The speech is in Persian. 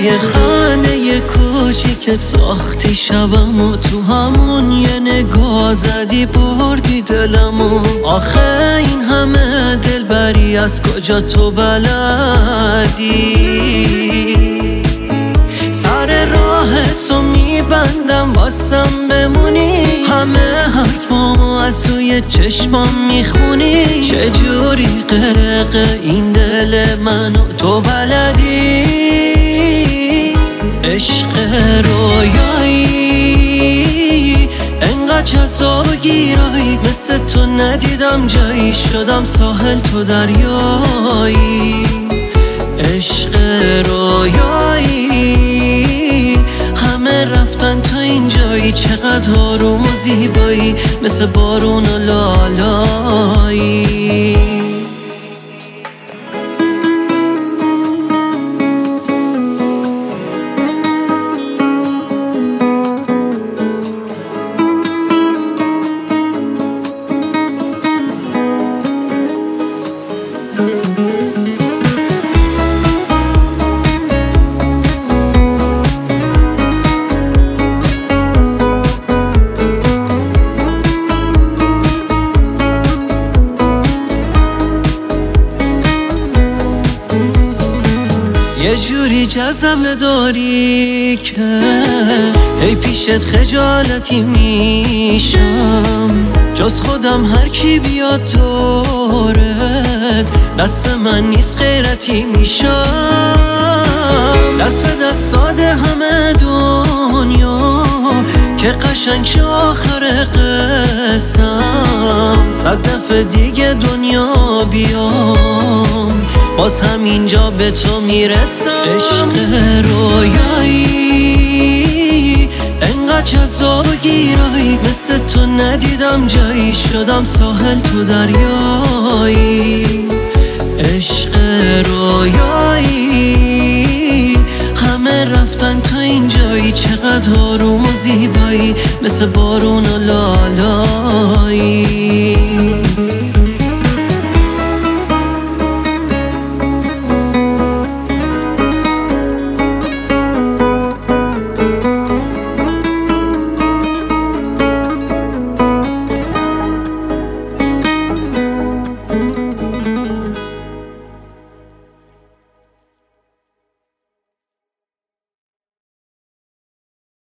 یه خانه کوچیکت ساختی شبمو، تو همون یه نگاه زدی بردی دلمو. آخه این همه دلبری از کجا تو بلدی؟ سر راهتو میبندم واسم بمونی، همه حرفامو از توی چشمام میخونی. چجوری غرق این دل منو تو بلدی؟ عشق رویایی انقدر جذاب و گیرایی، مثل تو ندیدم جایی، شدم ساحل تو دریایی. عشق رویایی همه رفتن تا اینجایی، چقدر آروم و زیبایی، مثل بارون و لالایی. یه جوری جذبه داری که ای پیشت خجالتی میشم، جز خودم هر کی بیاد دورت دست من نیست غیرتی میشم. دست به دست داده همه دنیا که قشنگ چه آخر قسم، 100 دفعه دیگه دنیا بیام باز همینجا به تو میرسم. عشق رویایی انقدر جذاب و گیرایی، مثل تو ندیدم جایی، شدم ساحل تو دریایی. عشق رویایی همه رفتن تا اینجایی، چقدر آروم و زیبایی، مثل بارون و لالایی.